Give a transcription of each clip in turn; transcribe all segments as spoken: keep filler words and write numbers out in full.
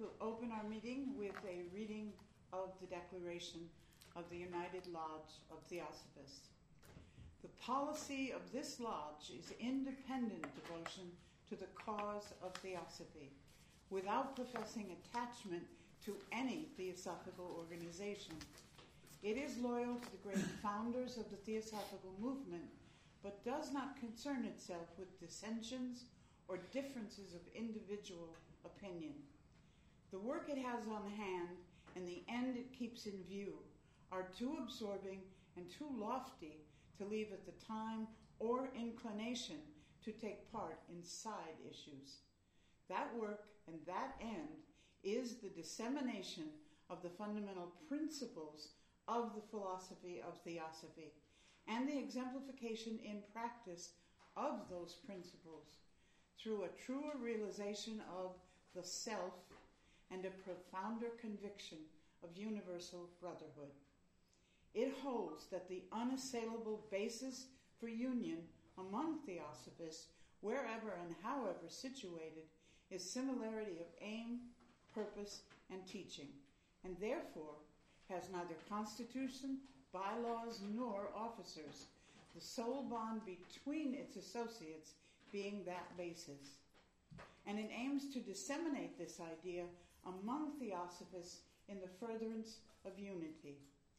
We'll open our meeting with a reading of the Declaration of the United Lodge of Theosophists. The policy of this lodge is independent devotion to the cause of Theosophy, without professing attachment to any theosophical organization. It is loyal to the great founders of the Theosophical movement, but does not concern itself with dissensions or differences of individual opinion. The work it has on hand and the end it keeps in view are too absorbing and too lofty to leave it the time or inclination to take part in side issues. That work and that end is the dissemination of the fundamental principles of the philosophy of Theosophy and the exemplification in practice of those principles through a truer realization of the self and a profounder conviction of universal brotherhood. It holds that the unassailable basis for union among Theosophists, wherever and however situated, is similarity of aim, purpose, and teaching, and therefore has neither constitution, bylaws, nor officers, the sole bond between its associates being that basis. And it aims to disseminate this idea among Theosophists in the furtherance of unity.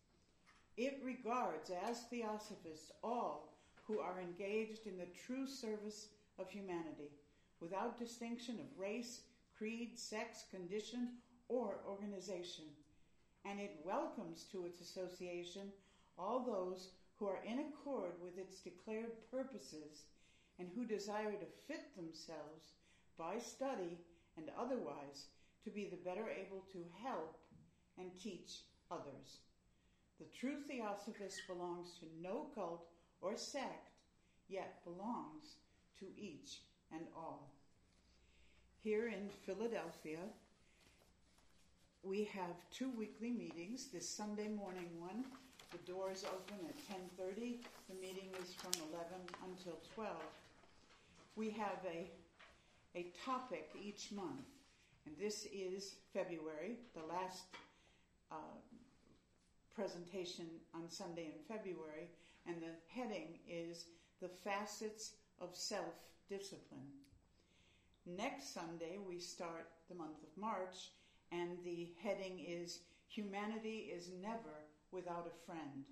It regards as Theosophists all who are engaged in the true service of humanity, without distinction of race, creed, sex, condition, or organization. And it welcomes to its association all those who are in accord with its declared purposes and who desire to fit themselves by study and otherwise to be the better able to help and teach others. The true Theosophist belongs to no cult or sect, yet belongs to each and all. Here in Philadelphia, we have two weekly meetings. This Sunday morning one, the doors open at ten thirty. The meeting is from eleven until twelve. We have a, a topic each month, and this is February, the last uh, presentation on Sunday in February, and the heading is The Facets of Self-Discipline. Next Sunday, we start the month of March, and the heading is Humanity is Never Without a Friend.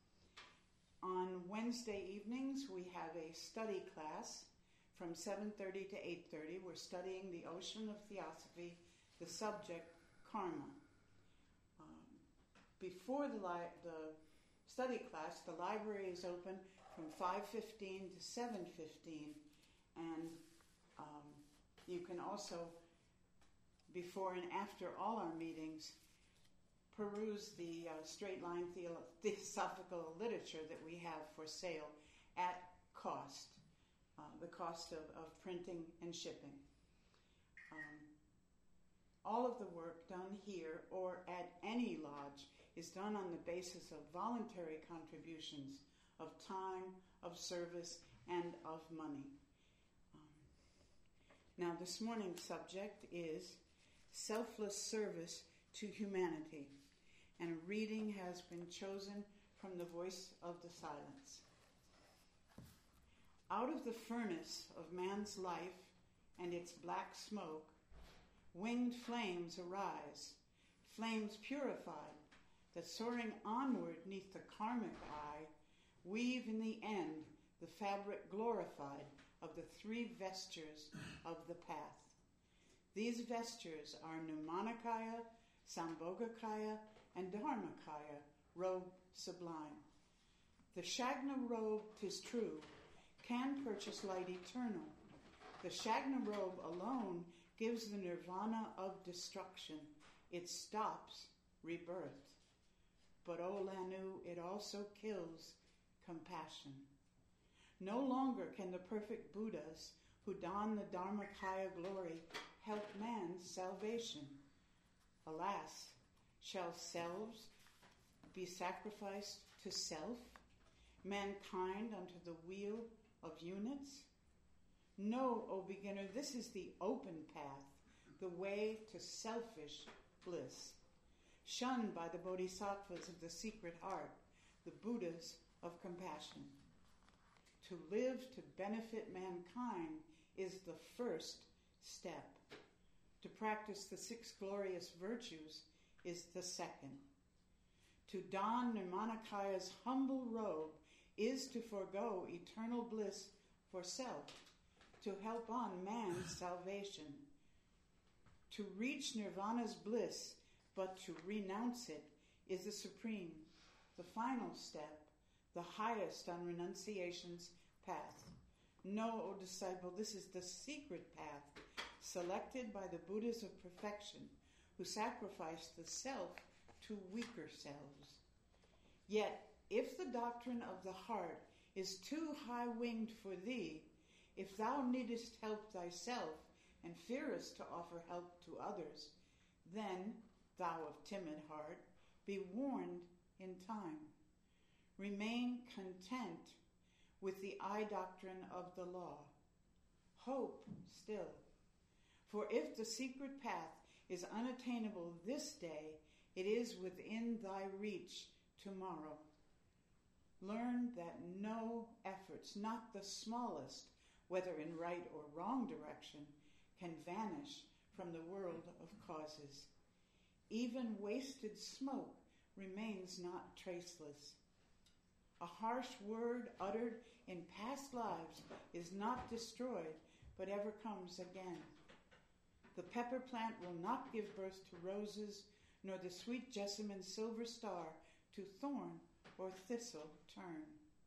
On Wednesday evenings, we have a study class from seven thirty to eight thirty. We're studying the ocean of Theosophy, the subject, karma. Um, before the, li- the study class, the library is open from five fifteen to seven fifteen, and um, you can also, before and after all our meetings, peruse the uh, straight-line theo- theosophical literature that we have for sale at cost, uh, the cost of, of printing and shipping. Um, all of the work done here or at any lodge is done on the basis of voluntary contributions of time, of service, and of money. Um, now, this morning's subject is selfless service to humanity, and a reading has been chosen from the Voice of the Silence. Out of the furnace of man's life and its black smoke, winged flames arise, flames purified, that soaring onward neath the karmic eye, weave in the end the fabric glorified of the three vestures of the path. These vestures are Nirmanakaya, Sambhogakaya, and Dharmakaya, robe sublime. The Shagna robe, 'tis true, can purchase light eternal. The Shagna robe alone gives the nirvana of destruction. It stops rebirth. But O Lanu, it also kills compassion. No longer can the perfect Buddhas who don the Dharmakaya glory help man's salvation. Alas, shall selves be sacrificed to self, mankind unto the wheel of units? No, O beginner, this is the open path, the way to selfish bliss, shunned by the bodhisattvas of the secret heart, the Buddhas of compassion. To live to benefit mankind is the first step. To practice the six glorious virtues is the second. To don Nirmanakaya's humble robe is to forego eternal bliss for self, to help on man's salvation. To reach nirvana's bliss, but to renounce it, is the supreme, the final step, the highest on renunciation's path. Know, O disciple, this is the secret path, selected by the Buddhas of perfection, who sacrificed the self to weaker selves. Yet, if the doctrine of the heart is too high-winged for thee, if thou needest help thyself and fearest to offer help to others, then, thou of timid heart, be warned in time. Remain content with the eye doctrine of the law. Hope still. For if the secret path is unattainable this day, it is within thy reach tomorrow. Learn that no efforts, not the smallest, whether in right or wrong direction, can vanish from the world of causes. Even wasted smoke remains not traceless. A harsh word uttered in past lives is not destroyed, but ever comes again. The pepper plant will not give birth to roses, nor the sweet jessamine silver star to thorn or thistle turn.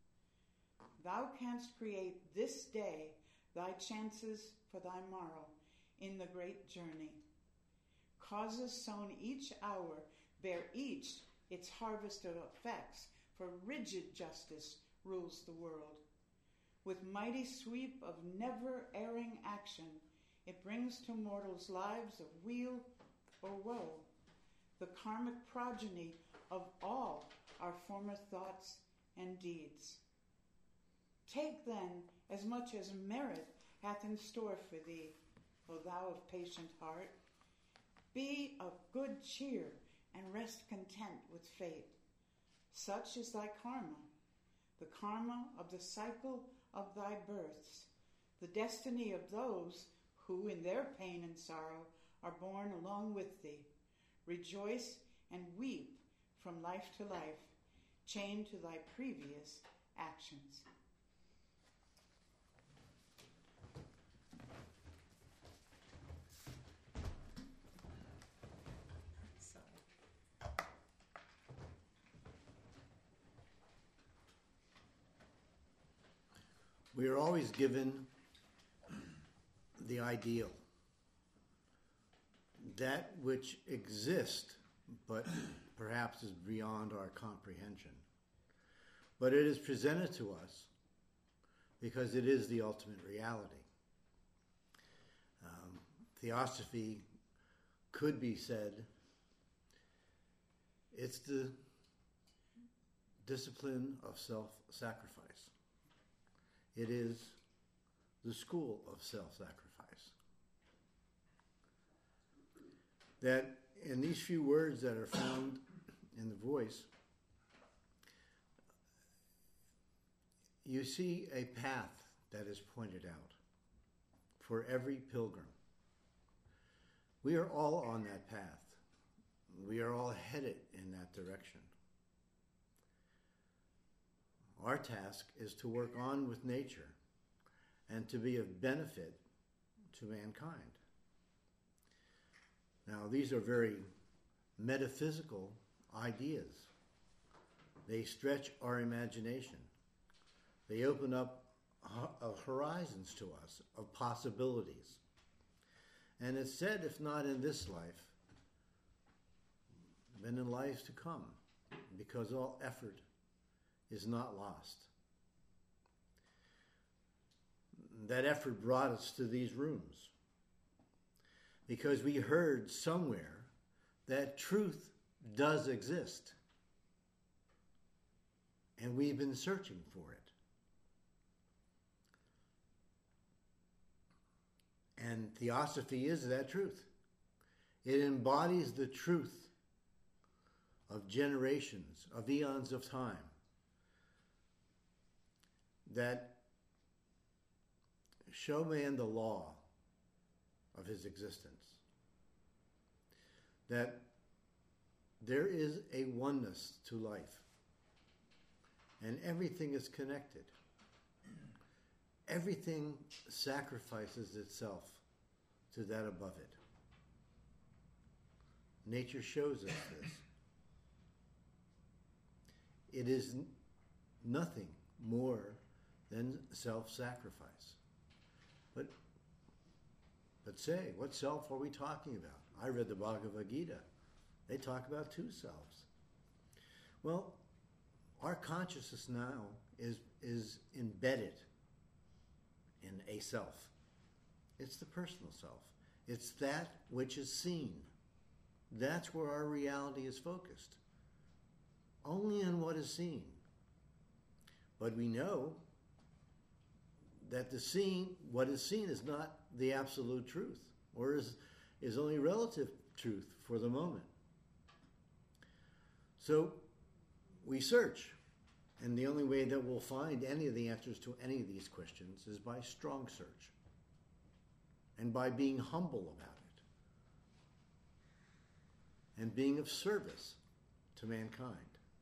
Thou canst create this day thy chances for thy morrow in the great journey. Causes sown each hour bear each its harvest of effects, for rigid justice rules the world. With mighty sweep of never-erring action, it brings to mortals lives of weal or woe, the karmic progeny of all our former thoughts and deeds. Take then as much as merit hath in store for thee, O thou of patient heart. Be of good cheer and rest content with fate. Such is thy karma, the karma of the cycle of thy births, the destiny of those who in their pain and sorrow are born along with thee. Rejoice and weep from life to life, chained to thy previous actions. We are always given the ideal, that which exists, but perhaps is beyond our comprehension. But it is presented to us because it is the ultimate reality. Um, Theosophy could be said, it's the discipline of self-sacrifice. It is the school of self-sacrifice. That in these few words that are found in the voice, you see a path that is pointed out for every pilgrim. We are all on that path. We are all headed in that direction. Our task is to work on with nature and to be of benefit to mankind. Now, these are very metaphysical ideas. They stretch our imagination. They open up horizons to us of possibilities. And it's said, if not in this life, then in lives to come, because all effort is not lost. That effort brought us to these rooms because we heard somewhere that truth does exist, and we've been searching for it. And Theosophy is that truth. It embodies the truth of generations, of eons of time, that show man the law of his existence. That there is a oneness to life, and everything is connected. Everything sacrifices itself to that above it. Nature shows us this. It is n- nothing more than self-sacrifice. But, but say, what self are we talking about? I read the Bhagavad Gita. They talk about two selves. Well, our consciousness now is, is embedded in a self. It's the personal self. It's that which is seen. That's where our reality is focused. Only in what is seen. But we know that the seen, what is seen is not the absolute truth, or is, is only relative truth for the moment. So we search, and the only way that we'll find any of the answers to any of these questions is by strong search, and by being humble about it, and being of service to mankind.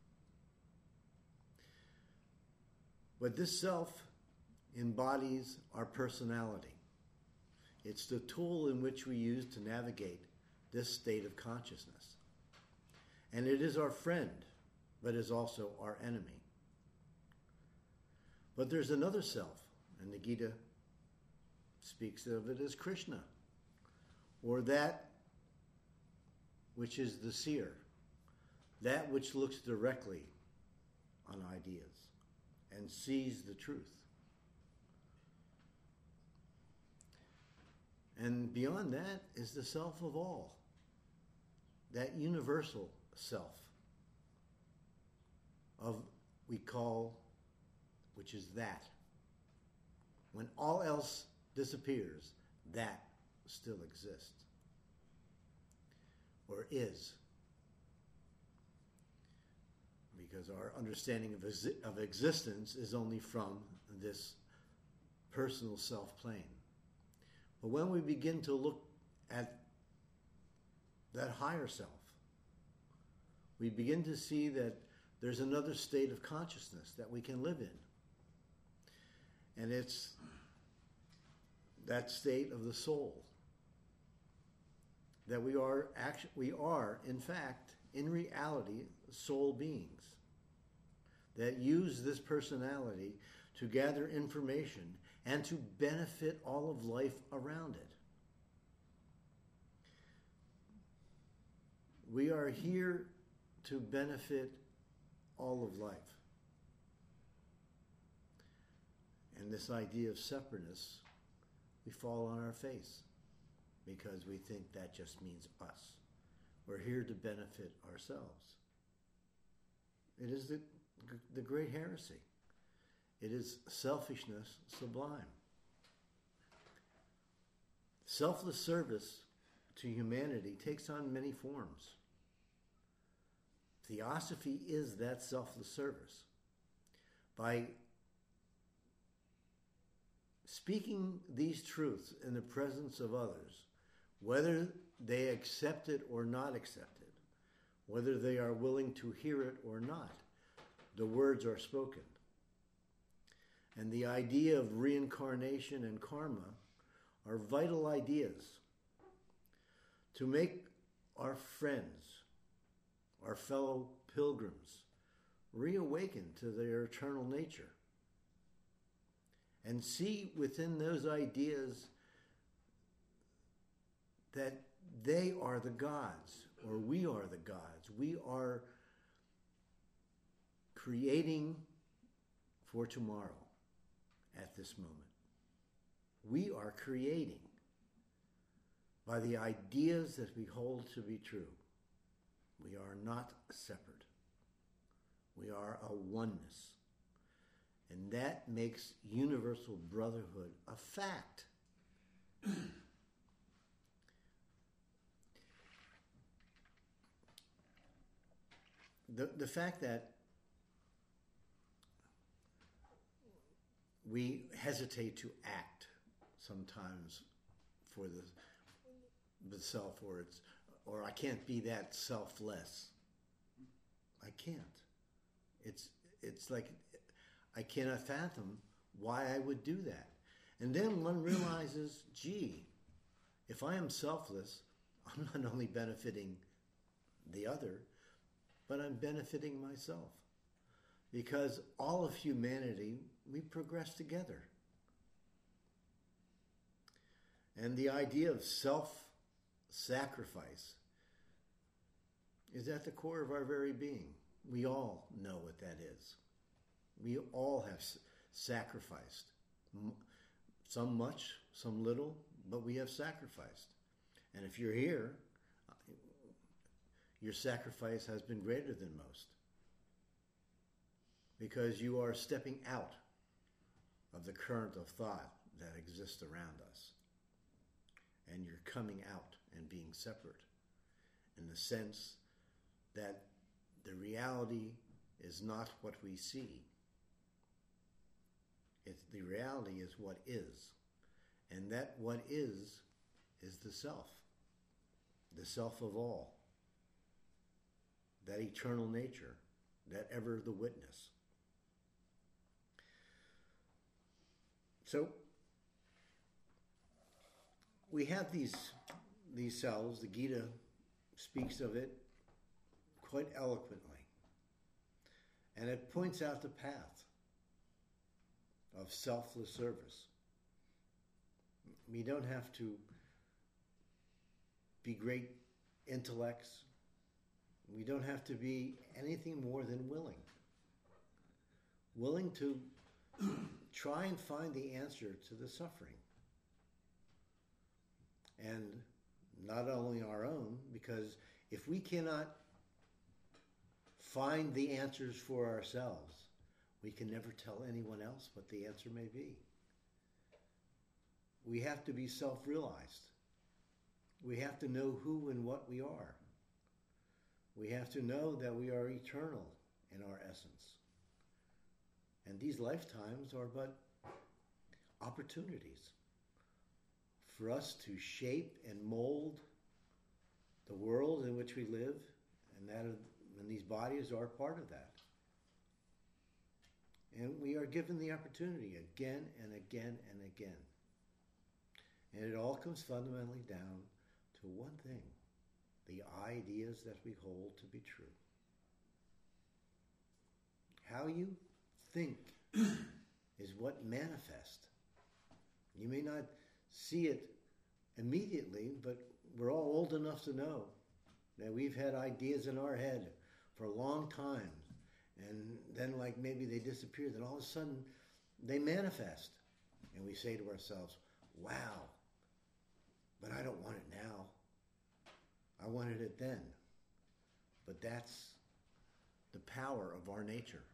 But this self embodies our personality. It's the tool in which we use to navigate this state of consciousness. And it is our friend, but is also our enemy. But there's another self, and the Gita speaks of it as Krishna, or that which is the seer, that which looks directly on ideas and sees the truth. And beyond that is the self of all, that universal self of, we call, which is that. When all else disappears, that still exists, or is. Because our understanding of, exi- of existence is only from this personal self-plane. But when we begin to look at that higher self, we begin to see that there's another state of consciousness that we can live in. And it's that state of the soul. That we are, actually, we are, in fact, in reality, soul beings that use this personality to gather information and to benefit all of life around it. We are here to benefit all of life. And this idea of separateness, we fall on our face because we think that just means us. We're here to benefit ourselves. It is the, the great heresy. It is selfishness sublime. Selfless service to humanity takes on many forms. Theosophy is that selfless service. By speaking these truths in the presence of others, whether they accept it or not accept it, whether they are willing to hear it or not, the words are spoken. And the idea of reincarnation and karma are vital ideas to make our friends, our fellow pilgrims, reawaken to their eternal nature and see within those ideas that they are the gods, or we are the gods. We are creating for tomorrow at this moment. We are creating by the ideas that we hold to be true. We are not separate. We are a oneness. And that makes universal brotherhood a fact. the, the fact that we hesitate to act sometimes for the, the self, or it's, or I can't be that selfless. I can't. It's it's like I cannot fathom why I would do that. And then one realizes, gee, if I am selfless, I'm not only benefiting the other, but I'm benefiting myself. Because all of humanity, we progress together. And the idea of self-sacrifice is at the core of our very being. We all know what that is. We all have sacrificed. Some much, some little, but we have sacrificed. And if you're here, your sacrifice has been greater than most. Because you are stepping out of the current of thought that exists around us. And you're coming out and being separate in the sense that the reality is not what we see. It's, the reality is what is. And that what is, is the self. The self of all. That eternal nature. That ever the witness. So, we have these, these selves. The Gita speaks of it quite eloquently. And it points out the path of selfless service. We don't have to be great intellects. We don't have to be anything more than willing. Willing to try and find the answer to the suffering. And not only our own, because if we cannot find the answers for ourselves, we can never tell anyone else what the answer may be. We have to be self-realized. We have to know who and what we are. We have to know that we are eternal in our essence. And these lifetimes are but opportunities for us to shape and mold the world in which we live, and that and these bodies are part of that. And we are given the opportunity again and again and again. And it all comes fundamentally down to one thing: the ideas that we hold to be true. How you think is what manifests. You may not see it immediately, but we're all old enough to know that we've had ideas in our head for a long time, and then like maybe they disappear, then all of a sudden they manifest, and we say to ourselves, wow, but I don't want it now. I wanted it then. But that's the power of our nature.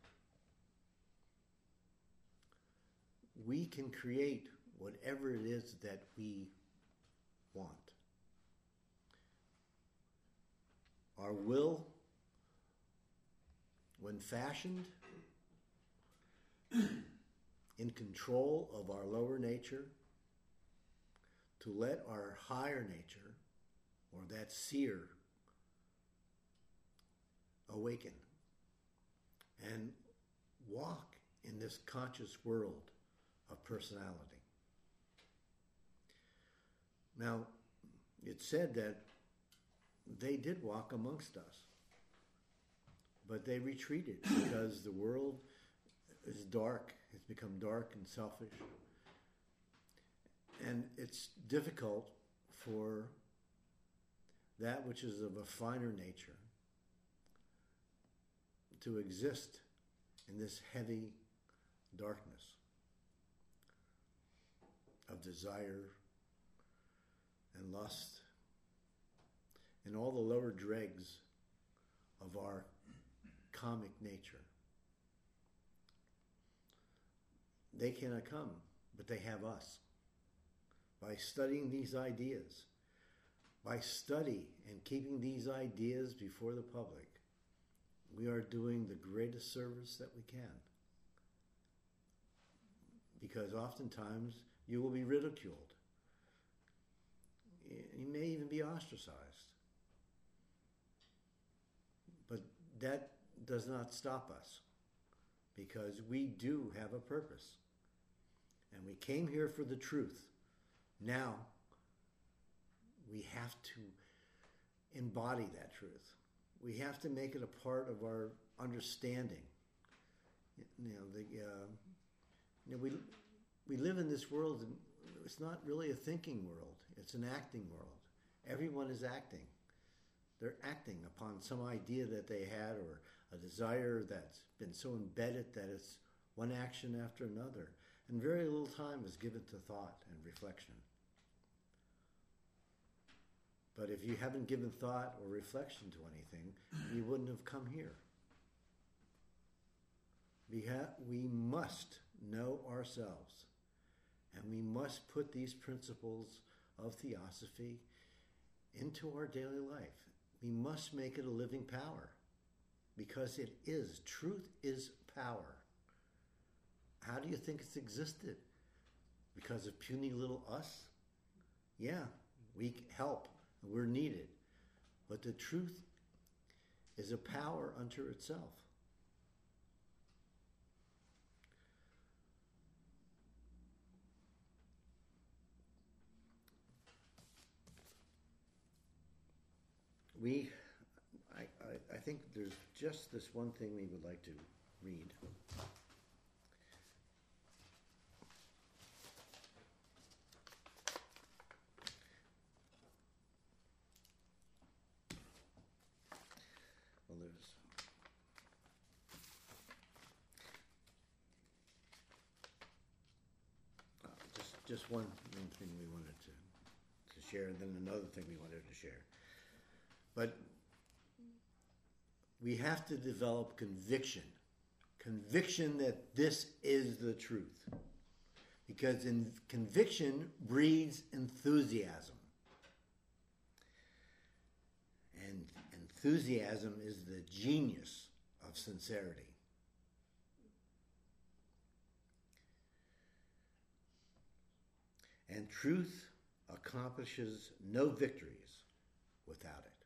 We can create whatever it is that we want. Our will, when fashioned, in control of our lower nature, to let our higher nature, or that seer, awaken and walk in this conscious world of personality. Now, it's said that they did walk amongst us, but they retreated because the world is dark. It's become dark and selfish. And it's difficult for that which is of a finer nature to exist in this heavy darkness of desire and lust and all the lower dregs of our comic nature. They cannot come, but they have us. By studying these ideas, by study and keeping these ideas before the public, we are doing the greatest service that we can. Because oftentimes you will be ridiculed. You may even be ostracized. But that does not stop us, because we do have a purpose. And we came here for the truth. Now, we have to embody that truth. We have to make it a part of our understanding. You know, the, uh, you know, we we live in this world, and it's not really a thinking world. It's an acting world. Everyone is acting. They're acting upon some idea that they had, or a desire that's been so embedded that it's one action after another. And very little time is given to thought and reflection. But if you haven't given thought or reflection to anything, you wouldn't have come here. We, ha- we must know ourselves, and we must put these principles of theosophy into our daily life. We must make it a living power, because it is. Truth is power. How do you think it's existed? Because of puny little us? Yeah, we help. We're needed. But the truth is a power unto itself. We, I, I, I think there's just this one thing we would like to read. Well, there's uh, just just one, one thing we wanted to to share, and then another thing we wanted to share. But we have to develop conviction, conviction that this is the truth, because in conviction breeds enthusiasm. And enthusiasm is the genius of sincerity. And truth accomplishes no victories without it.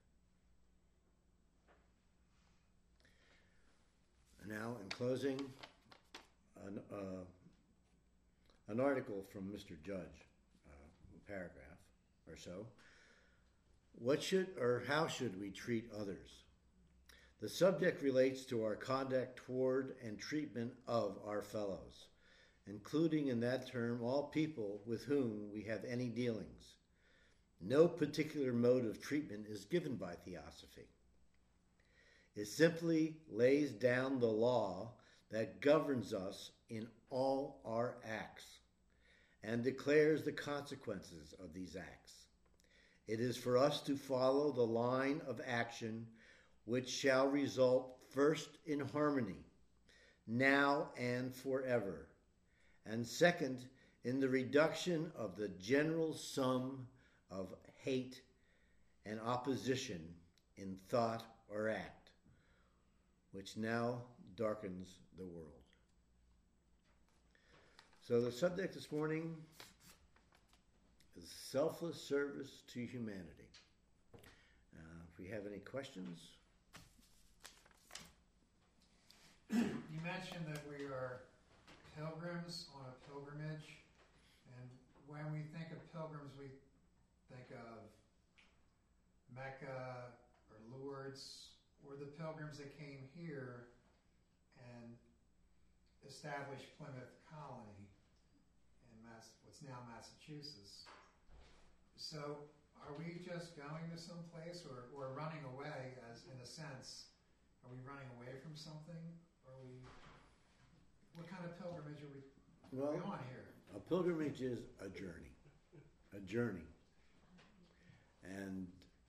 Now, in closing, an, uh, an article from Mister Judge, uh, a paragraph or so. What should or how should we treat others? The subject relates to our conduct toward and treatment of our fellows, including in that term all people with whom we have any dealings. No particular mode of treatment is given by theosophy. It simply lays down the law that governs us in all our acts and declares the consequences of these acts. It is for us to follow the line of action which shall result first in harmony, now and forever, and second in the reduction of the general sum of hate and opposition in thought or act, which now darkens the world. So the subject this morning is selfless service to humanity. Uh, if we have any questions. You mentioned that we are pilgrims on a pilgrimage, and when we think of pilgrims, we think of Mecca or Lourdes, or the pilgrims that came here and established Plymouth Colony in Mass, what's now Massachusetts. So are we just going to some place, or, or running away, as in a sense? Are we running away from something? Are we, what kind of pilgrimage are we, well, are we on here? A pilgrimage is a journey, a journey. And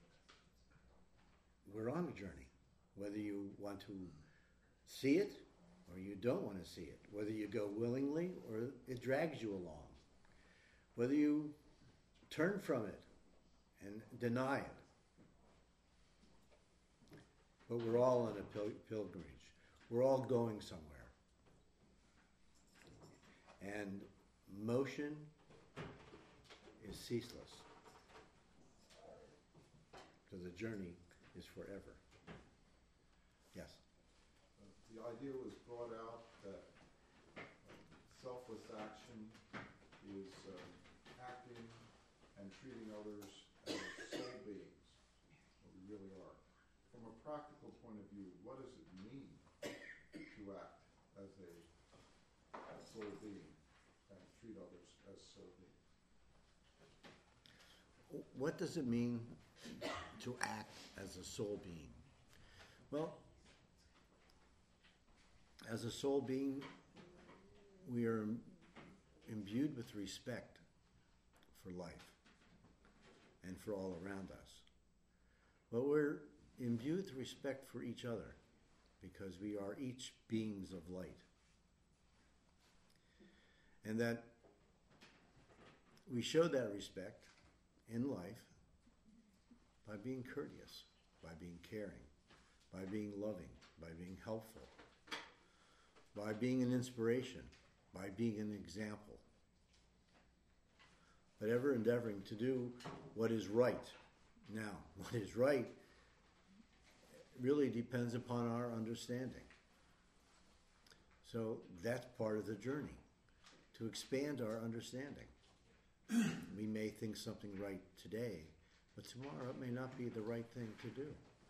we're on a journey. Whether you want to see it or you don't want to see it. Whether you go willingly or it drags you along. Whether you turn from it and deny it. but we're all on a pil- pilgrimage. We're all going somewhere. And motion is ceaseless. So the journey is forever. Yes? Uh, the idea was brought out that uh, selfless action is uh, acting and treating others as soul beings, what we really are. From a practical point of view, what does it mean to act as a soul being and treat others as soul beings? What does it mean to act as a soul being? Well, as a soul being, we are imbued with respect for life and for all around us. But we're imbued with respect for each other because we are each beings of light. And that we show that respect in life by being courteous, by being caring, by being loving, by being helpful, by being an inspiration, by being an example, but ever endeavoring to do what is right. Now, what is right really depends upon our understanding. So that's part of the journey, to expand our understanding. We may think something right today, but tomorrow it may not be the right thing to do.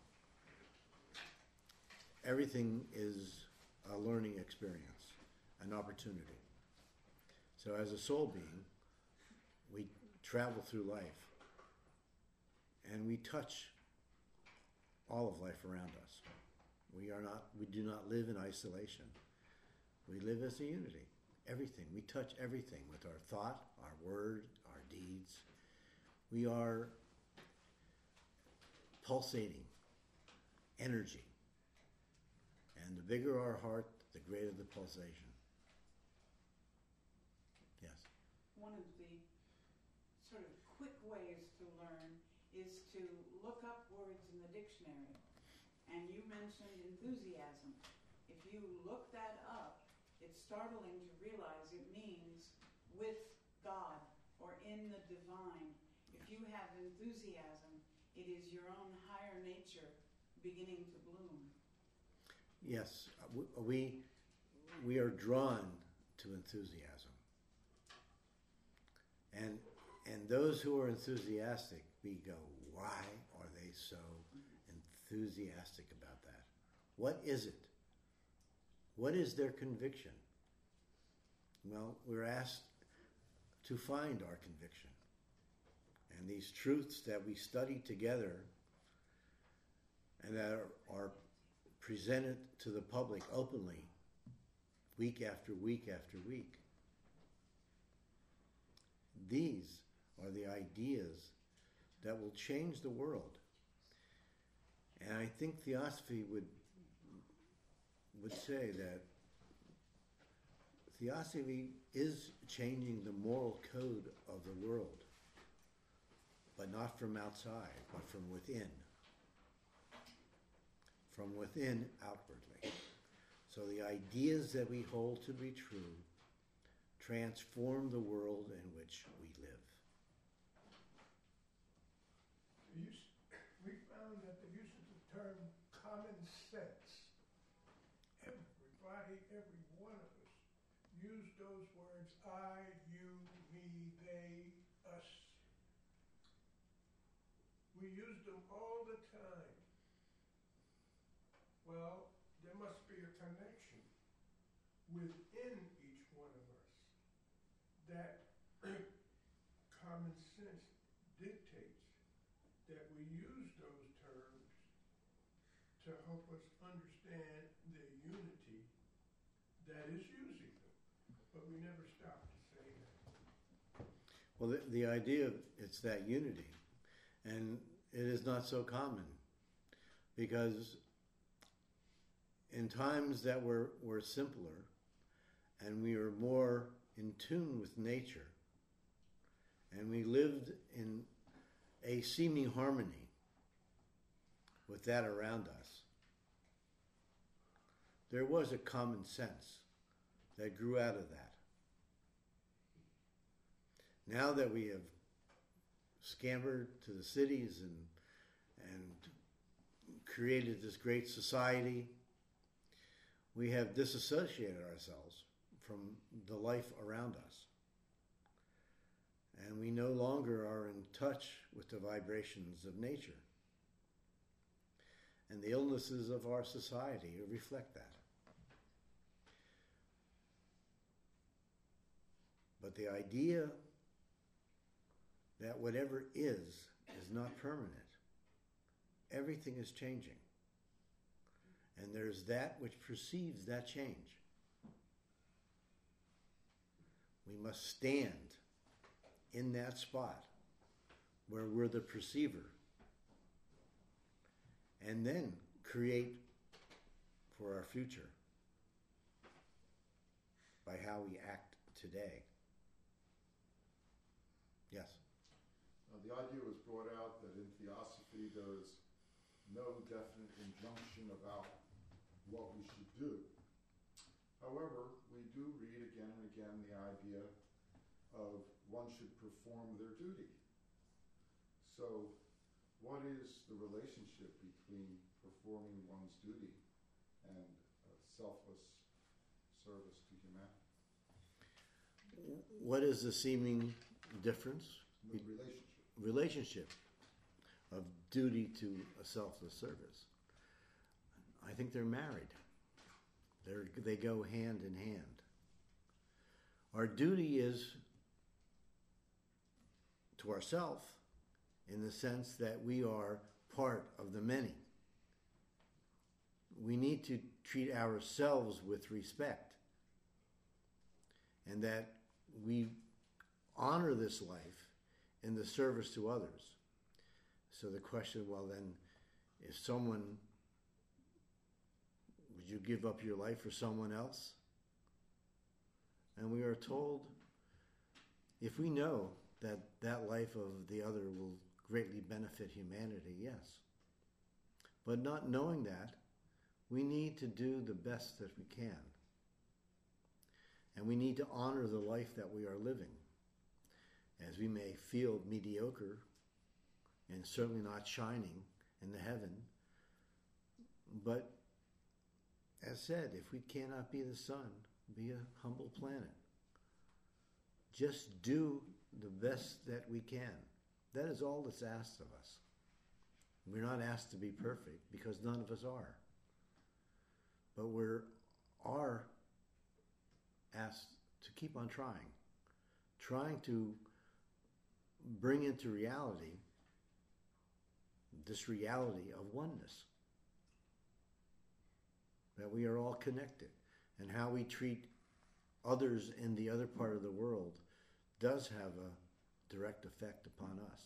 Everything is a learning experience, an opportunity. So as a soul being, we travel through life and we touch all of life around us. We are not, we do not live in isolation. We live as a unity. Everything, we touch everything with our thought, our word, our deeds. We are pulsating energy. And the bigger our heart, the greater the pulsation. Yes? One of the sort of quick ways to learn is to look up words in the dictionary. And you mentioned enthusiasm. If you look that up, it's startling to realize it means with God or in the divine. If you have enthusiasm, it is your own higher nature beginning to bloom. Yes, we we are drawn to enthusiasm. And and those who are enthusiastic, we go, why are they so enthusiastic about that? What is it? What is their conviction? Well, we're asked to find our conviction. And these truths that we study together and that are, are presented to the public openly, week after week after week. These are the ideas that will change the world. And I think Theosophy would would say that Theosophy is changing the moral code of the world, but not from outside, but from within. From within outwardly. So the ideas that we hold to be true transform the world in which we live. The use, we found that the use of the term common sense, everybody, every one of us, use those words I, you, me, they, us. We use them all the time. Well, there must be a connection within each one of us that common sense dictates that we use those terms to help us understand the unity that is using them. But we never stop to say that. Well, the, the idea of it's that unity, and it is not so common, because in times that were, were simpler and we were more in tune with nature and we lived in a seeming harmony with that around us, there was a common sense that grew out of that. Now that we have scampered to the cities and and created this great society, we have disassociated ourselves from the life around us. And we no longer are in touch with the vibrations of nature. And the illnesses of our society reflect that. But the idea that whatever is, is not permanent. Everything is changing. And there's that which precedes that change. We must stand in that spot where we're the perceiver and then create for our future by how we act today. Yes? Uh, the idea was brought out that in theosophy there is no definite injunction about what we should do. However, we do read again and again the idea of one should perform their duty. So, what is the relationship between performing one's duty and uh, selfless service to humanity? What is the seeming difference? The relationship. Relationship of duty to a selfless service. I think they're married. They're, they go hand in hand. Our duty is to ourselves in the sense that we are part of the many. We need to treat ourselves with respect, and that we honor this life in the service to others. So the question, well then, if someone, would you give up your life for someone else? And we are told, if we know that that life of the other will greatly benefit humanity, yes. But not knowing that, we need to do the best that we can. And we need to honor the life that we are living. As we may feel mediocre and certainly not shining in the heaven. But as said, if we cannot be the sun, be a humble planet. Just do the best that we can. That is all that's asked of us. We're not asked to be perfect because none of us are. But we're are asked to keep on trying. Trying to bring into reality this reality of oneness. That we are all connected. And how we treat others in the other part of the world does have a direct effect upon us.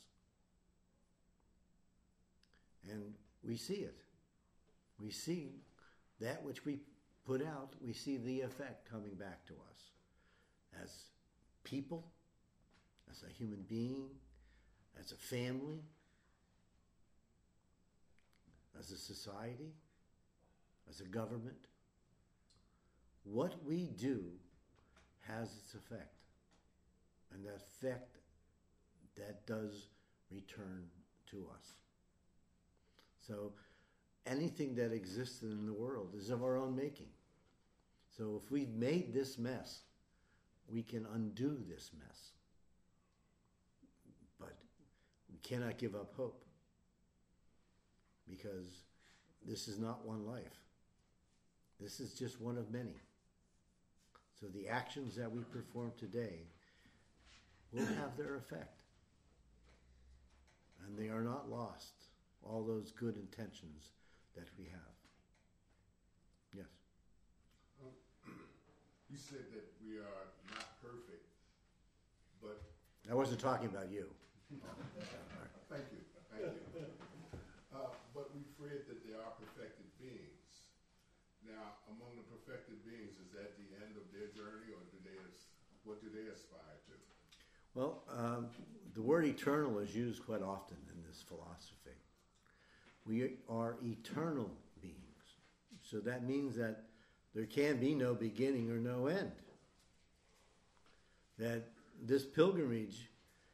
And we see it. We see that which we put out, we see the effect coming back to us. As people, as a human being, as a family, as a society, as a government. What we do has its effect. And that effect, that does return to us. So anything that exists in the world is of our own making. So if we've made this mess, we can undo this mess. But we cannot give up hope. Because this is not one life. This is just one of many. So the actions that we perform today will have their effect. And they are not lost, all those good intentions that we have. Yes? Um, you said that we are not perfect, but... I wasn't talking about you. Thank you, thank you. Uh, but we've read that there are perfected beings. Now, among the perfected beings, is that the end of their journey, or do they, what do they aspire to? Well, um, the word eternal is used quite often in this philosophy. We are eternal beings. So that means that there can be no beginning or no end. That this pilgrimage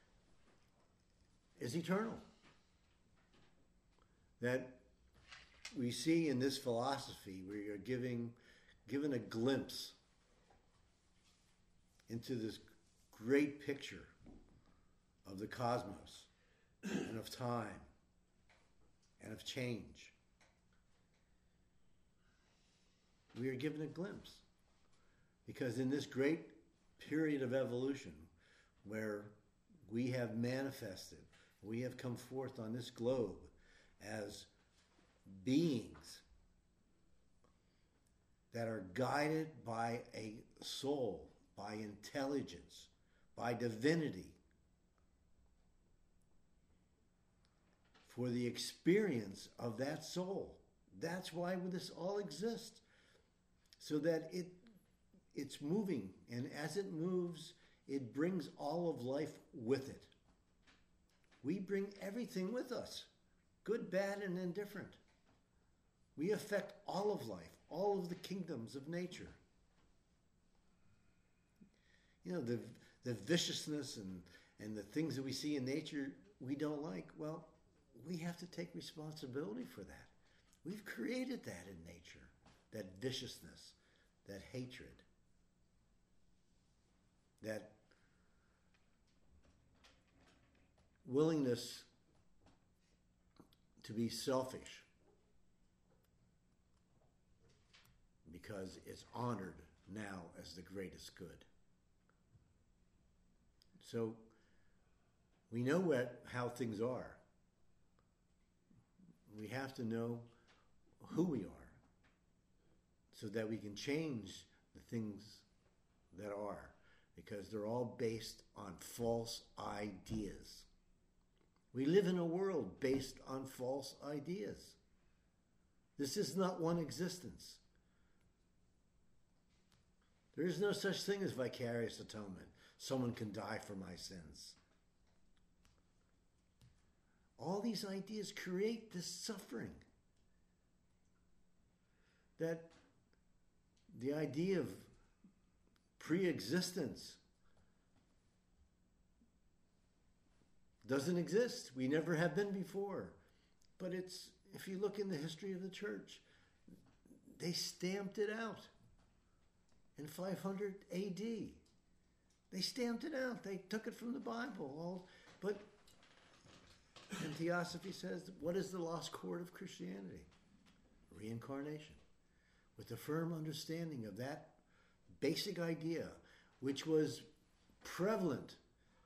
is eternal. That we see in this philosophy where you're giving, given a glimpse into this great picture of the cosmos and of time and of change. We are given a glimpse because in this great period of evolution where we have manifested, we have come forth on this globe as beings that are guided by a soul, by intelligence, by divinity, for the experience of that soul. That's why this all exists, so that it it's moving, and as it moves, it brings all of life with it. We bring everything with us, good, bad, and indifferent. We affect all of life, all of the kingdoms of nature. You know, the the viciousness and, and the things that we see in nature we don't like, well, we have to take responsibility for that. We've created that in nature, that viciousness, that hatred, that willingness to be selfish because it's honored now as the greatest good. So we know what, how things are. We have to know who we are so that we can change the things that are, because they're all based on false ideas. We live in a world based on false ideas. This is not one existence. There is no such thing as vicarious atonement. Someone can die for my sins. All these ideas create this suffering. That the idea of pre-existence doesn't exist. We never have been before. But it's, if you look in the history of the church, they stamped it out in five hundred A D. They stamped it out. They took it from the Bible. All, but, and Theosophy says, what is the lost chord of Christianity? Reincarnation. With the firm understanding of that basic idea, which was prevalent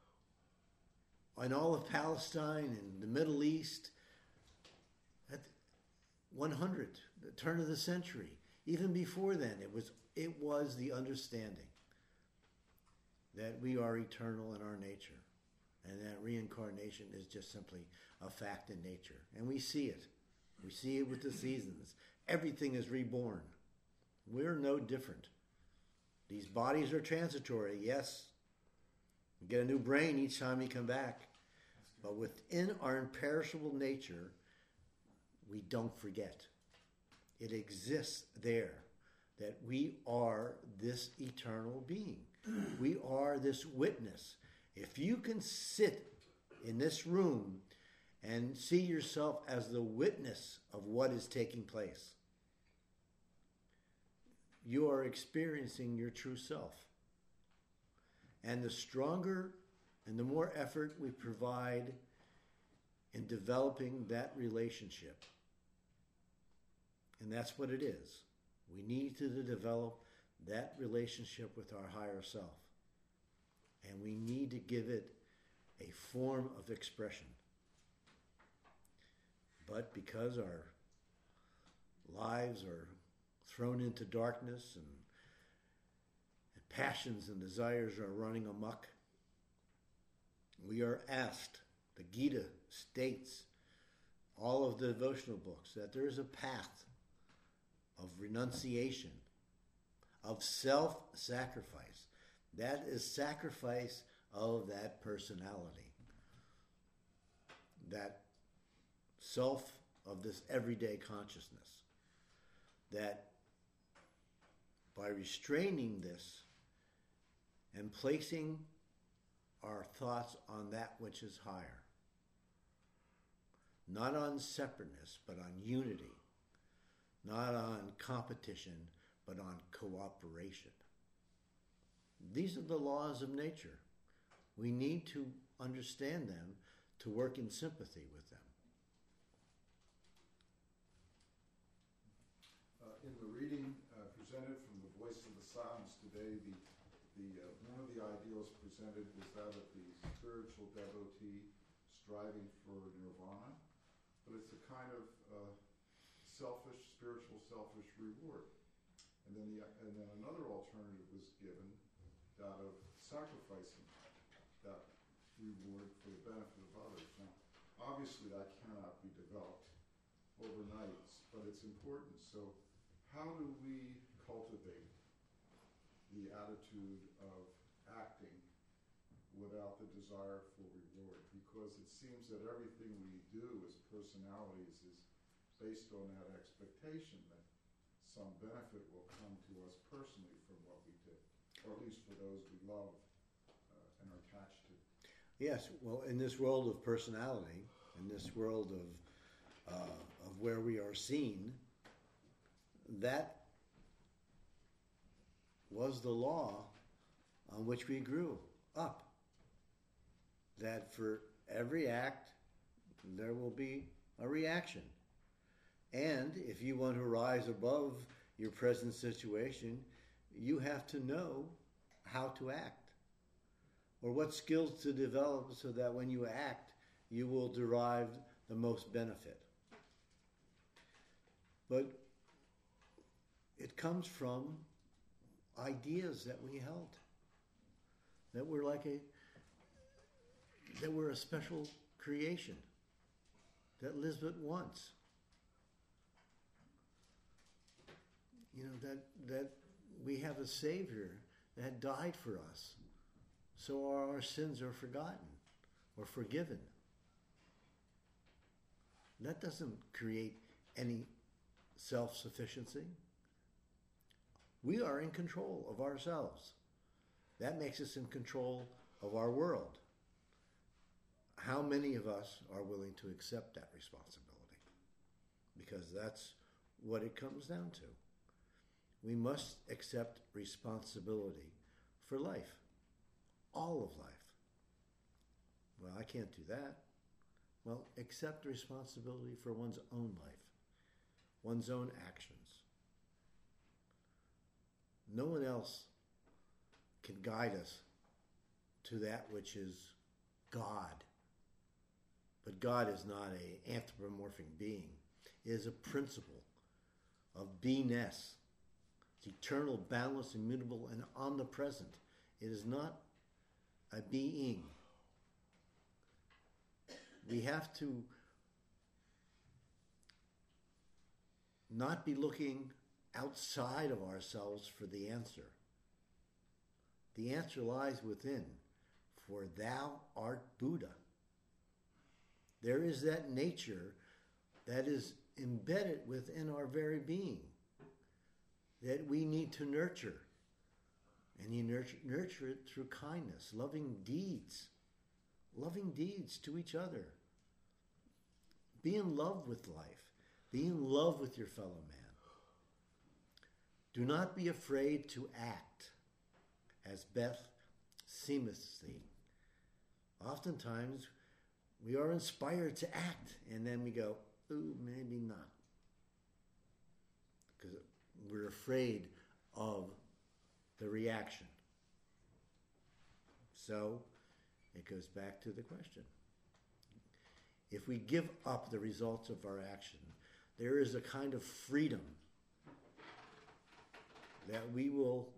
in all of Palestine and the Middle East at one hundred, the turn of the century. Even before then, it was it was the understanding that we are eternal in our nature, and that reincarnation is just simply a fact in nature. And we see it. We see it with the seasons. Everything is reborn. We're no different. These bodies are transitory, yes. You get a new brain each time you come back. But within our imperishable nature, we don't forget. It exists there, that we are this eternal being. We are this witness. If you can sit in this room and see yourself as the witness of what is taking place, you are experiencing your true self. And the stronger and the more effort we provide in developing that relationship, and that's what it is. We need to develop that relationship with our higher self. And we need to give it a form of expression. But because our lives are thrown into darkness and, and passions and desires are running amok, we are asked, the Gita states, all of the devotional books, that there is a path of renunciation, of self-sacrifice. That is sacrifice of that personality, that self of this everyday consciousness, that by restraining this and placing our thoughts on that which is higher. Not on separateness, but on unity. Not on competition, but on cooperation. These are the laws of nature. We need to understand them to work in sympathy with them. Uh, in the reading uh, presented from the Voice of the Silence today, the, the, uh, one of the ideals presented was that of the spiritual devotee striving for nirvana, but it's a kind of uh, selfish, spiritual selfish reward. And then, the, and then another alternative was given, that of sacrificing that reward for the benefit of others. Now, obviously that cannot be developed overnight, but it's important. So how do we cultivate the attitude of acting without the desire for reward? Because it seems that everything we do as personalities is based on that expectation that some benefit will come to us personally from what we do, or at least for those we love uh, and are attached to. Yes, well, in this world of personality, in this world of uh, of where we are seen, that was the law on which we grew up. That for every act, there will be a reaction. And if you want to rise above your present situation, you have to know how to act, or what skills to develop so that when you act, you will derive the most benefit. But it comes from ideas that we held, that we're like a, that we're a special creation that lives but once. You know, that that we have a Savior that died for us, so our, our sins are forgotten or forgiven. That doesn't create any self-sufficiency. We are in control of ourselves. That makes us in control of our world. How many of us are willing to accept that responsibility? Because that's what it comes down to. We must accept responsibility for life, all of life. Well, I can't do that. Well, accept responsibility for one's own life, one's own actions. No one else can guide us to that which is God. But God is not an anthropomorphic being. It is a principle of beingness. It's eternal, boundless, immutable, and omnipresent. It is not a being. We have to not be looking outside of ourselves for the answer. The answer lies within, for thou art Buddha. There is that nature that is embedded within our very being that we need to nurture. And you nurture, nurture it through kindness, loving deeds, loving deeds to each other. Be in love with life. Be in love with your fellow man. Do not be afraid to act, as Beth seemeth thee. Oftentimes, we are inspired to act, and then we go, ooh, maybe not. Because we're afraid of the reaction. So, it goes back to the question. If we give up the results of our action, there is a kind of freedom that we will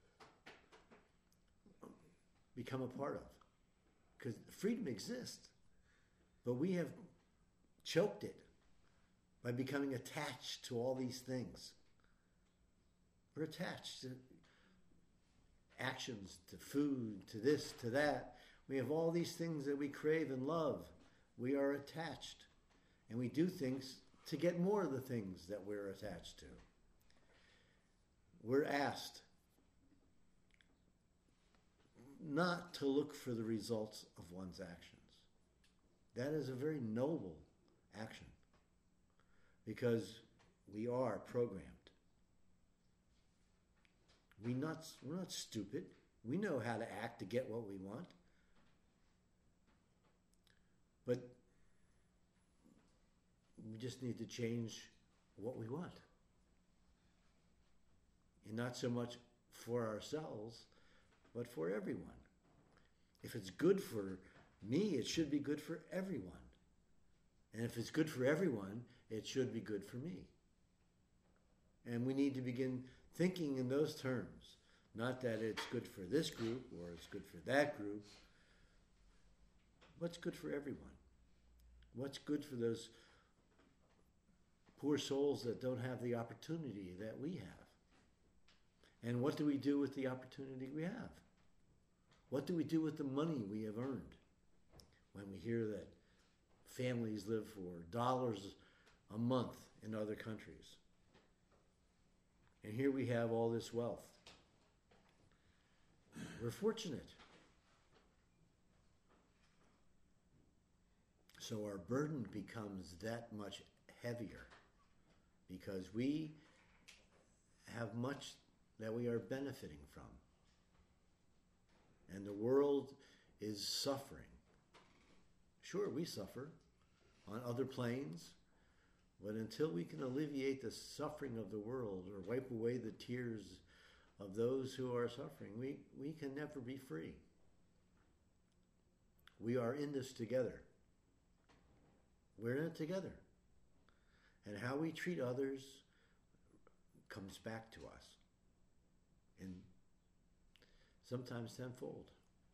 become a part of. Because freedom exists, but we have choked it by becoming attached to all these things. We're attached to actions, to food, to this, to that. We have all these things that we crave and love. We are attached, and we do things to get more of the things that we're attached to. we're asked not to look for the results of one's actions. That is a very noble action because we are programmed. We not, we're not stupid. We know how to act to get what we want. But we just need to change what we want. And not so much for ourselves, but for everyone. If it's good for me, it should be good for everyone. And if it's good for everyone, it should be good for me. And we need to begin thinking in those terms. Not that it's good for this group or it's good for that group. What's good for everyone? What's good for those poor souls that don't have the opportunity that we have? And what do we do with the opportunity we have? What do we do with the money we have earned? When we hear that families live for dollars a month in other countries. And here we have all this wealth. We're fortunate. So our burden becomes that much heavier because we have much that we are benefiting from. And the world is suffering. Sure, we suffer on other planes, but until we can alleviate the suffering of the world or wipe away the tears of those who are suffering, we, we can never be free. We are in this together. We're in it together. And how we treat others comes back to us. And sometimes tenfold.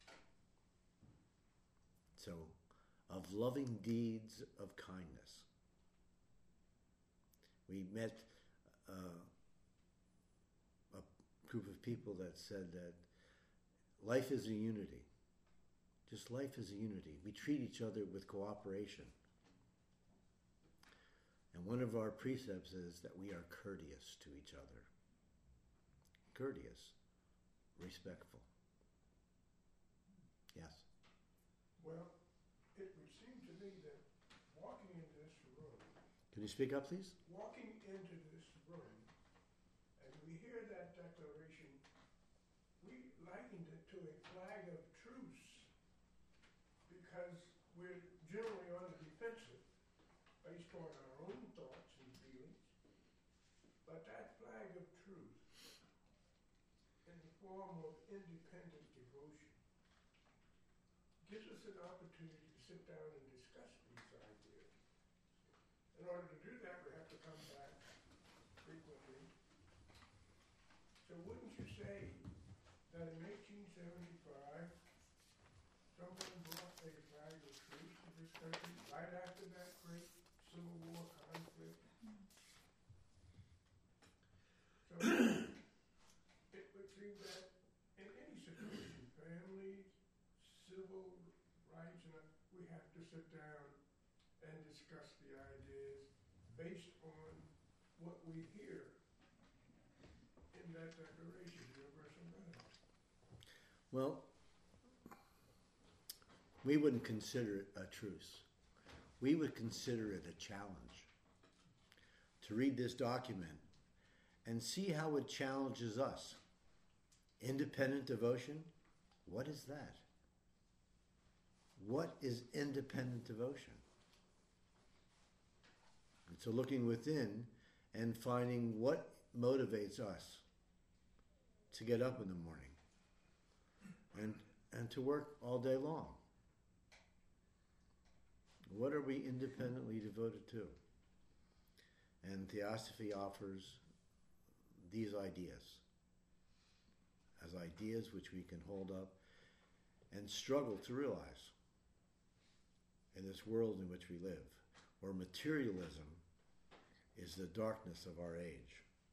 So, of loving deeds of kindness. We met uh, a group of people that said that life is a unity. Just life is a unity. We treat each other with cooperation. And one of our precepts is that we are courteous to each other. Courteous. Respectful. Yes? Well, it would seem to me that walking into this room, Can you speak up, please? walking into this room, and we hear that declaration, we likened it to a flag of truce because we're generally on the defensive based on our own thoughts and feelings. But that flag of truth in the form of independent devotion gives us an opportunity to sit down and discuss these ideas. In order to do that, we have to come back frequently. So wouldn't you say that in eighteen seventy-five, someone brought a flag of truce to this country right after that great Civil War conflict? So it would seem that in any situation, families, civil rights, and we have to sit down and discuss the ideas based on what we hear in that Declaration of Universal Rights. Well, we wouldn't consider it a truce. We would consider it a challenge to read this document and see how it challenges us. Independent devotion? What is that? What is independent devotion? It's a looking within and finding what motivates us to get up in the morning and, and to work all day long. What are we independently devoted to? And Theosophy offers these ideas as ideas which we can hold up and struggle to realize in this world in which we live, where materialism is the darkness of our age.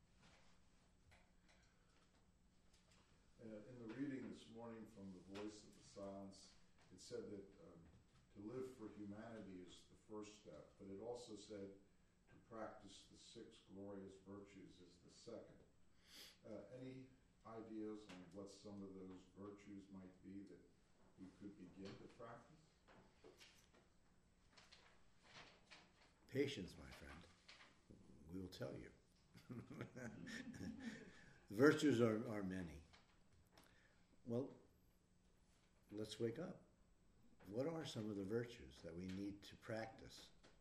Uh, in the reading this morning from The Voice of the Silence, it said that um, to live for humanity is the first step, but it also said to practice the six glorious virtues is the second. Uh, any ideas on what some of those virtues might be that we could begin to practice? Patience, my friend. We will tell you. Virtues are, are many. Well, let's wake up. What are some of the virtues that we need to practice?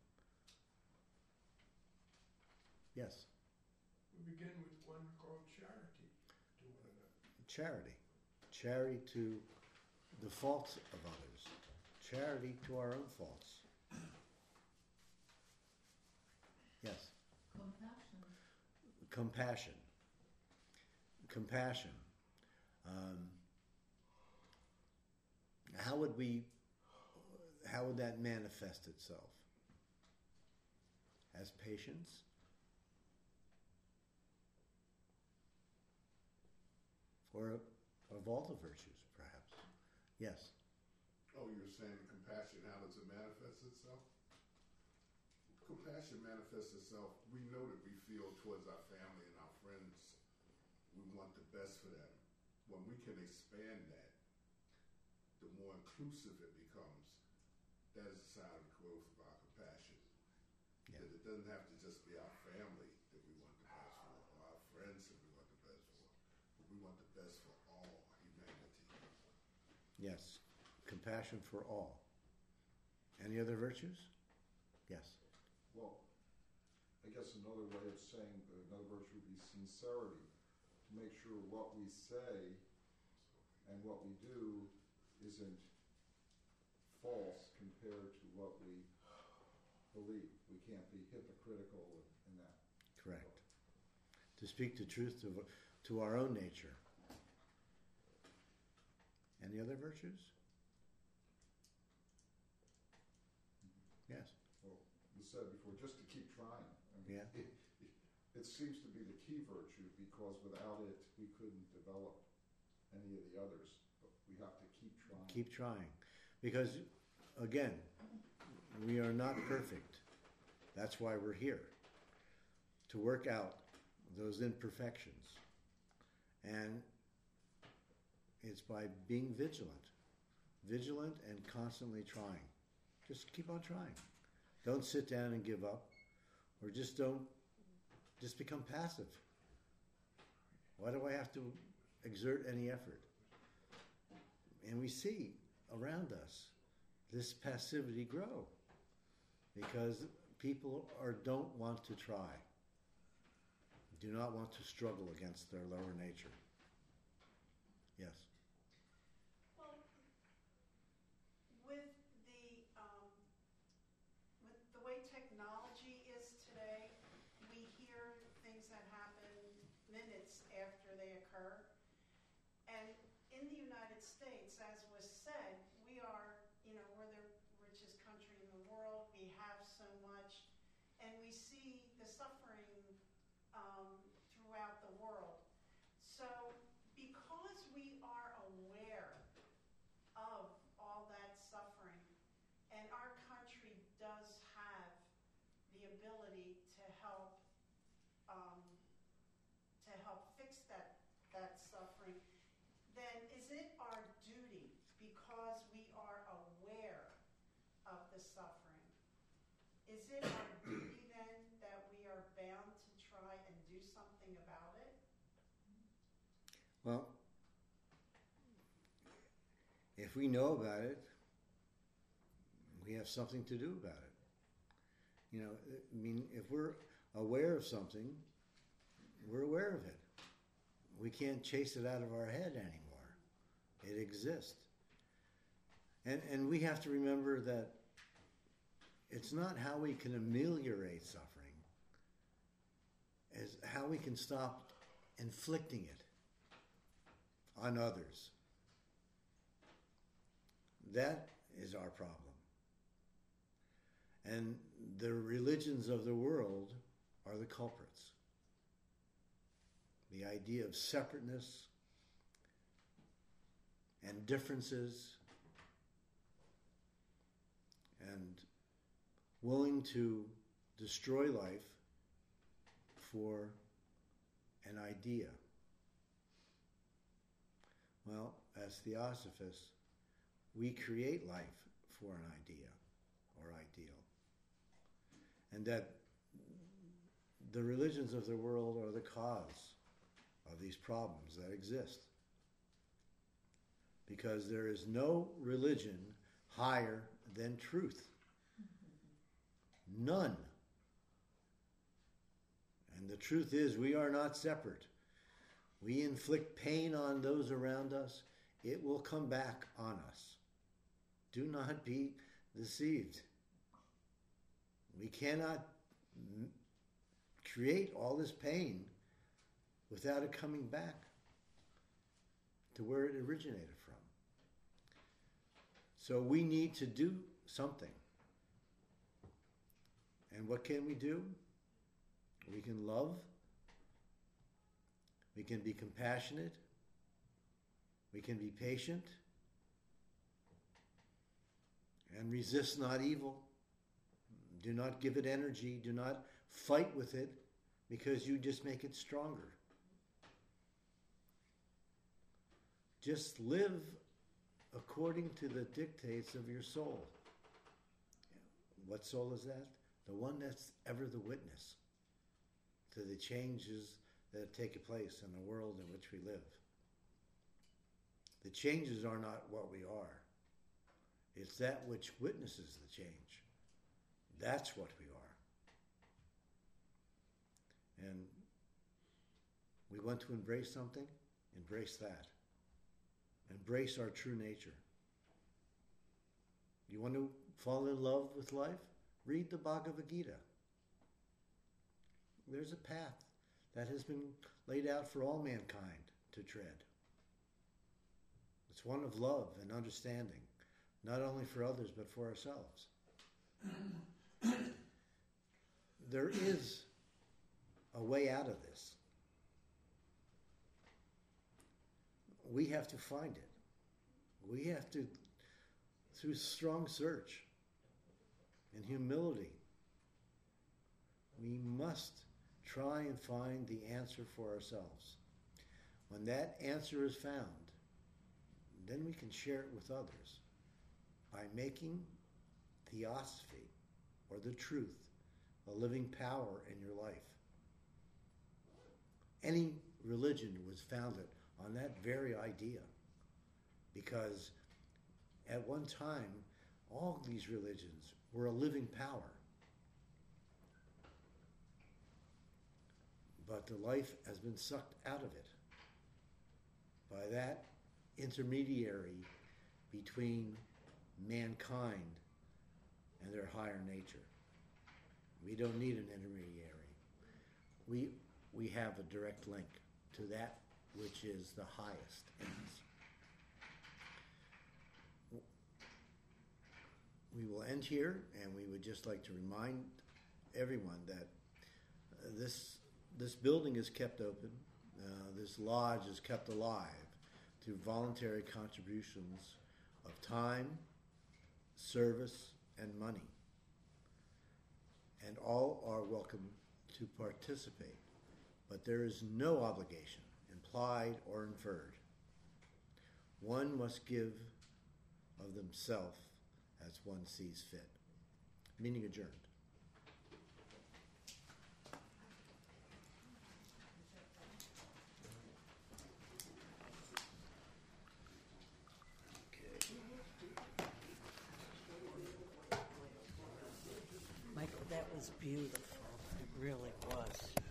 Yes. We begin with one called charity to one another. Charity. Charity to the faults of others. Charity to our own faults. Yes. Compassion. Compassion. Compassion. Um, how would we, how would that manifest itself? As patience? Or of all the virtues, perhaps? Yes. Oh, you're saying compassion, how does it manifest itself? Compassion manifests itself, we know that we feel towards our family and our friends, we want the best for them. When we can expand that, the more inclusive it becomes, that is a sign of growth of our compassion. Yeah. That it doesn't have to just be our family that we want the best for, or our friends that we want the best for, but we want the best for all humanity. Yes. Compassion for all. Any other virtues? Yes. Well, I guess another way of saying, another virtue would be sincerity. To make sure what we say and what we do isn't false compared to what we believe. We can't be hypocritical in that. Correct. To speak the truth to, to our own nature. Any other virtues? Yes. Well, you said before, just to keep trying. I mean, Yeah. It, it, it seems to be the key virtue because without it, we couldn't develop any of the others. But we have to keep trying. Keep trying. Because, again, we are not perfect. That's why we're here. To work out those imperfections. And it's by being vigilant. Vigilant and constantly trying. Just keep on trying. Don't sit down and give up. Or just don't, just become passive. Why do I have to exert any effort? And we see around us this passivity grow. Because people are, don't want to try. Do not want to struggle against their lower nature. Yes. Well, with the um, with the way technology is today, we hear things that happen minutes after they occur. And in the United States, as was said, we are, you know, we're the richest country in the world. We have so much, and we see the suffering um, throughout the world. So because we are aware of all that suffering, and our country does have the ability to help um, to help fix that that suffering, then is it our duty, because we are aware of the suffering, is it our duty then that we are bound to try and do something about it? Well, if we know about it, we have something to do about it. You know, I mean, if we're aware of something, we're aware of it. We can't chase it out of our head anymore. It exists. And, and we have to remember that it's not how we can ameliorate suffering, it's how we can stop inflicting it on others. That is our problem. And the religions of the world are the culprits. The idea of separateness and differences and willing to destroy life for an idea, Well, as Theosophists, we create life for an idea or ideal. And that the religions of the world are the cause of these problems that exist. Because there is no religion higher than truth. None. And the truth is, we are not separate. We inflict pain on those around us, it will come back on us. Do not be deceived. We cannot m- create all this pain without it coming back to where it originated from. So we need to do something. And what can we do? We can love. We can be compassionate. We can be patient. And resist not evil. Do not give it energy. Do not fight with it, because you just make it stronger. Just live according to the dictates of your soul. What soul is that? The one that's ever the witness to the changes that have taken place in the world in which we live. The changes are not what we are. It's that which witnesses the change. That's what we are. And we want to embrace something, embrace that. Embrace our true nature. You want to fall in love with life? Read the Bhagavad Gita. There's a path that has been laid out for all mankind to tread. It's one of love and understanding, not only for others, but for ourselves. There is a way out of this. We have to find it. We have to, through strong search and humility, we must try and find the answer for ourselves. When that answer is found, then we can share it with others by making theosophy, or the truth, a living power in your life. Any religion was founded on that very idea, because at one time all these religions were a living power, but the life has been sucked out of it by that intermediary between mankind and their higher nature. We don't need an intermediary. We we have a direct link to that which is the highest in us. We will end here, and we would just like to remind everyone that uh, this this building is kept open, uh, this lodge is kept alive through voluntary contributions of time, service, and money. And all are welcome to participate, but there is no obligation, implied or inferred. One must give of themselves as one sees fit. Meeting adjourned. Michael, that was beautiful. It really was.